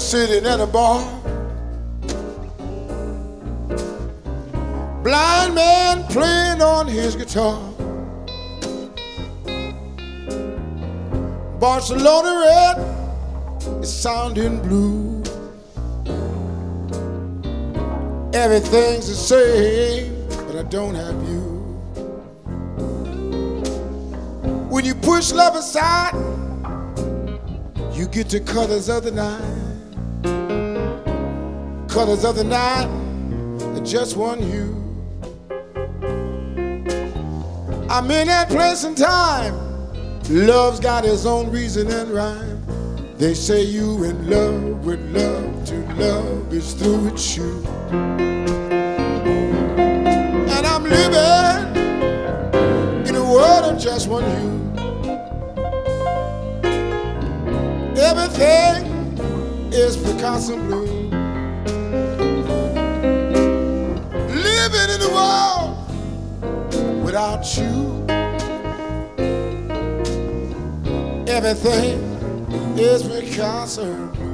sitting at a bar. Blind man playing on his guitar. Barcelona red is sounding blue. Everything's the same, but I don't have you. When you push love aside, you get the colors of the night. Colors of the night that just one hue. I'm in that place and time. Love's got its own reason and rhyme. They say you in love with love, to love is through with you. And I'm living in a world of just one hue. Everything is Picasso blue. Living in the world without you. Everything is Picasso blue.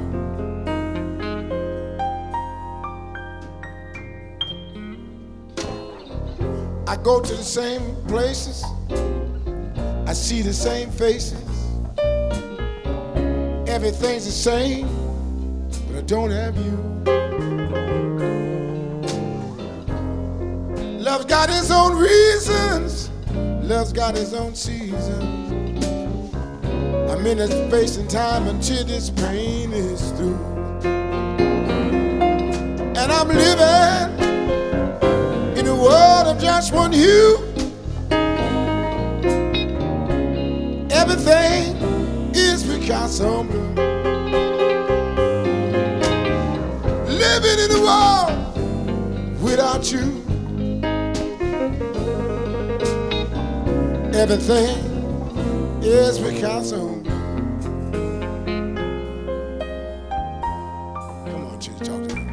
I go to the same places, I see the same faces. Everything's the same, but I don't have you. Love's got its own reasons, love's got its own seasons. I'm in this space and time until this pain is through. And I'm living in a world of just one hue. Everything is Picasso blue. Living in a world without you. Everything is Picasso. Come on, Chief, talk to me.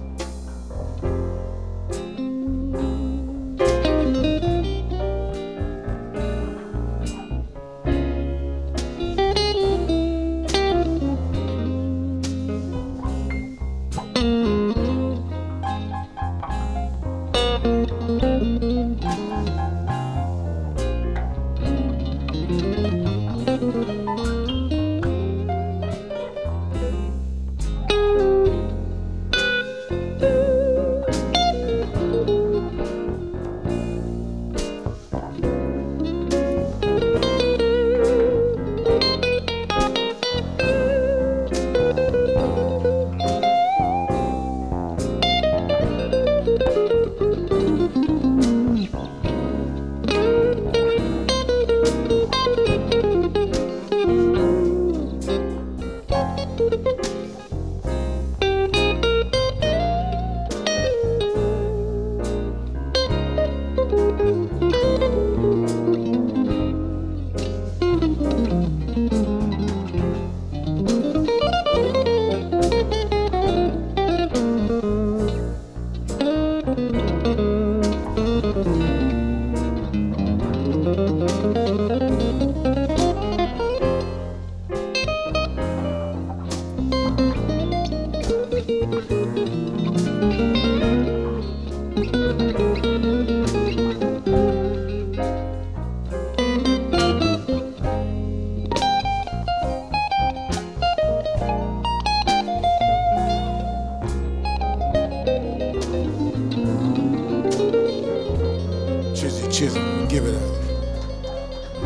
Chisholm, give it up.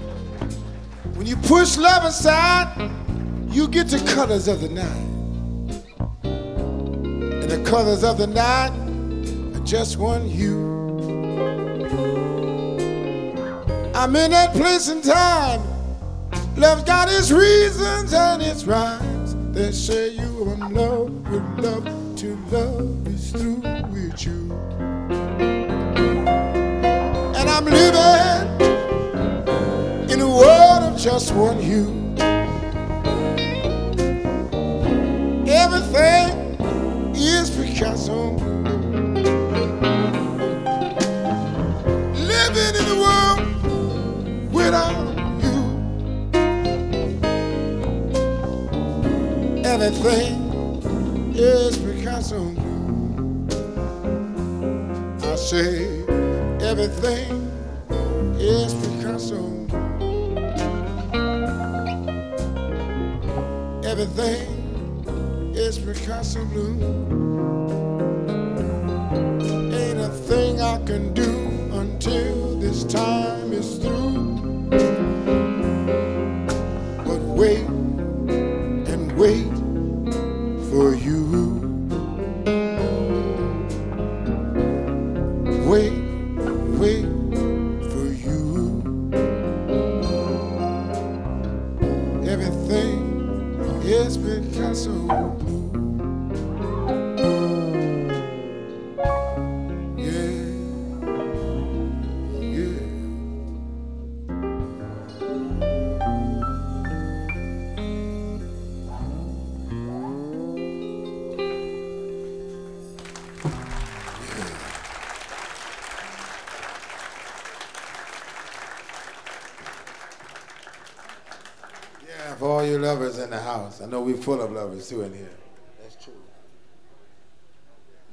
When you push love aside, you get the colors of the night. And the colors of the night are just one hue. I'm in that place and time. Love's got its reasons and its rhymes. They say you are in love with love, to love is through with you. And I'm living in a world of just one hue. Everything is Picasso. Living in a world without you. Everything Picasso blue. I say everything is Picasso. Everything is Picasso blue. Ain't a thing I can do until this time is through. But wait and wait for you. Wait, wait for you. Everything is Picasso blue. Yeah, yeah. Yeah, for all you lovers in the house. I know we're full of lovers too in here.